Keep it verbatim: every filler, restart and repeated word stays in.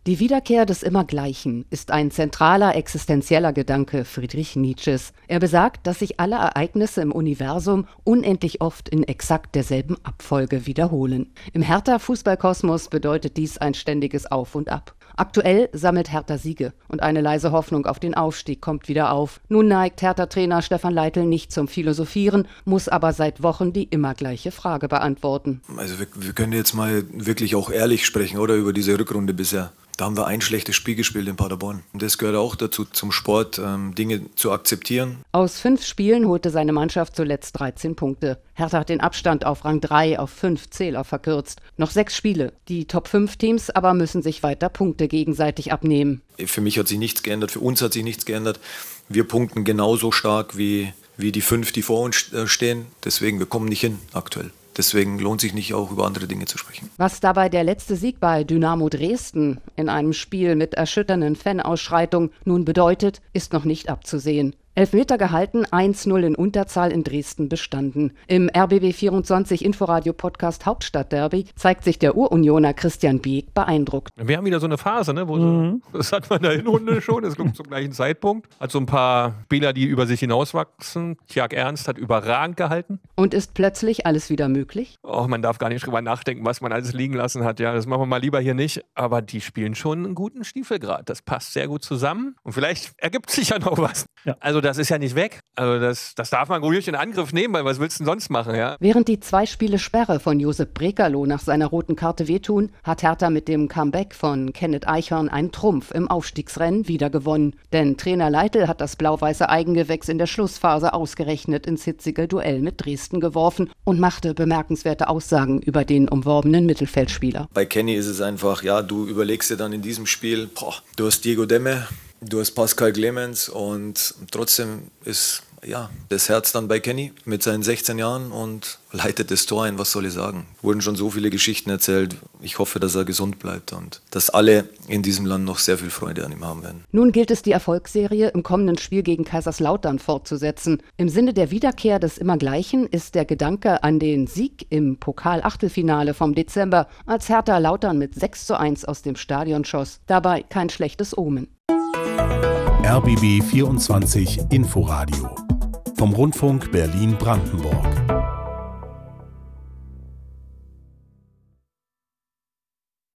Die Wiederkehr des Immergleichen ist ein zentraler existenzieller Gedanke Friedrich Nietzsches. Er besagt, dass sich alle Ereignisse im Universum unendlich oft in exakt derselben Abfolge wiederholen. Im Hertha-Fußballkosmos bedeutet dies ein ständiges Auf und Ab. Aktuell sammelt Hertha Siege und eine leise Hoffnung auf den Aufstieg kommt wieder auf. Nun neigt Hertha-Trainer Stefan Leitl nicht zum Philosophieren, muss aber seit Wochen die immer gleiche Frage beantworten. Also wir, wir können jetzt mal wirklich auch ehrlich sprechen, oder, über diese Rückrunde bisher. Da haben wir ein schlechtes Spiel gespielt in Paderborn. Und das gehört auch dazu, zum Sport, ähm, Dinge zu akzeptieren. Aus fünf Spielen holte seine Mannschaft zuletzt dreizehn Punkte. Hertha hat den Abstand auf Rang drei auf fünf Zähler verkürzt. Noch sechs Spiele. Die Top fünf Teams aber müssen sich weiter Punkte gegenseitig abnehmen. Für mich hat sich nichts geändert, für uns hat sich nichts geändert. Wir punkten genauso stark wie, wie die fünf, die vor uns stehen. Deswegen, wir kommen nicht hin aktuell. Deswegen lohnt sich nicht, auch über andere Dinge zu sprechen. Was dabei der letzte Sieg bei Dynamo Dresden in einem Spiel mit erschütternden Fanausschreitungen nun bedeutet, ist noch nicht abzusehen. Elfmeter gehalten, eins null in Unterzahl in Dresden bestanden. Im R B B vierundzwanzig Inforadio-Podcast Hauptstadtderby zeigt sich der Urunioner Christian Beek beeindruckt. Wir haben wieder so eine Phase, ne, wo Mhm. so, das hat man in der Hinrunde schon, es kommt zum gleichen Zeitpunkt. Hat so ein paar Spieler, die über sich hinauswachsen. Tjag Ernst hat überragend gehalten. Und ist plötzlich alles wieder möglich? Oh, man darf gar nicht drüber nachdenken, was man alles liegen lassen hat. Ja, das machen wir mal lieber hier nicht. Aber die spielen schon einen guten Stiefelgrad. Das passt sehr gut zusammen. Und vielleicht ergibt sich ja noch was. Ja. Also das ist ja nicht weg. Also das, das darf man ruhig in Angriff nehmen, weil was willst du denn sonst machen, ja? Während die zwei Spiele Sperre von Josep Brekalo nach seiner roten Karte wehtun, hat Hertha mit dem Comeback von Kenneth Eichhorn einen Trumpf im Aufstiegsrennen wieder gewonnen. Denn Trainer Leitl hat das blau-weiße Eigengewächs in der Schlussphase ausgerechnet ins hitzige Duell mit Dresden geworfen und machte bemerkenswerte Aussagen über den umworbenen Mittelfeldspieler. Bei Kenny ist es einfach, ja, du überlegst dir dann in diesem Spiel, boah, du hast Diego Demme, du hast Pascal Clemens und trotzdem ist ja das Herz dann bei Kenny mit seinen sechzehn Jahren und leitet das Tor ein. Was soll ich sagen? Wurden schon so viele Geschichten erzählt. Ich hoffe, dass er gesund bleibt und dass alle in diesem Land noch sehr viel Freude an ihm haben werden. Nun gilt es, die Erfolgsserie im kommenden Spiel gegen Kaiserslautern fortzusetzen. Im Sinne der Wiederkehr des Immergleichen ist der Gedanke an den Sieg im Pokal-Achtelfinale vom Dezember, als Hertha Lautern mit sechs zu eins aus dem Stadion schoss, dabei kein schlechtes Omen. R B B vierundzwanzig Inforadio vom Rundfunk Berlin-Brandenburg.